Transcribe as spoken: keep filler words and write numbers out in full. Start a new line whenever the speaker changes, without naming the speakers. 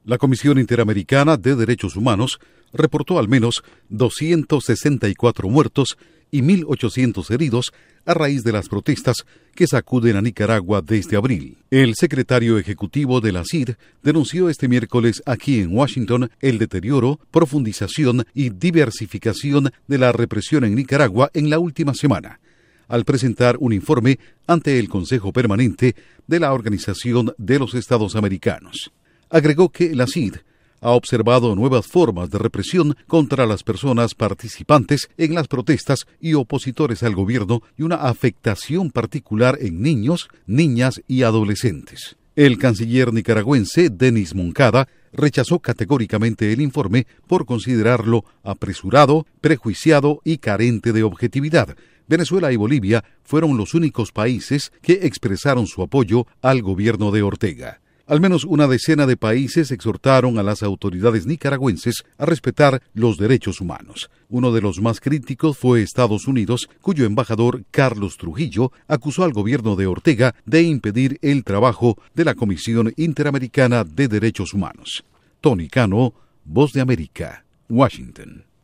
La Comisión Interamericana de Derechos Humanos reportó al menos doscientos sesenta y cuatro muertos y mil ochocientos heridos a raíz de las protestas que sacuden a Nicaragua desde abril. El secretario ejecutivo de la C I D denunció este miércoles aquí en Washington el deterioro, profundización y diversificación de la represión en Nicaragua en la última semana, al presentar un informe ante el Consejo Permanente de la Organización de los Estados Americanos. Agregó que la C I D ha observado nuevas formas de represión contra las personas participantes en las protestas y opositores al gobierno y una afectación particular en niños, niñas y adolescentes. El canciller nicaragüense Denis Moncada rechazó categóricamente el informe por considerarlo apresurado, prejuiciado y carente de objetividad. Venezuela y Bolivia fueron los únicos países que expresaron su apoyo al gobierno de Ortega. Al menos una decena de países exhortaron a las autoridades nicaragüenses a respetar los derechos humanos. Uno de los más críticos fue Estados Unidos, cuyo embajador Carlos Trujillo acusó al gobierno de Ortega de impedir el trabajo de la Comisión Interamericana de Derechos Humanos. Tony Cano, Voz de América, Washington.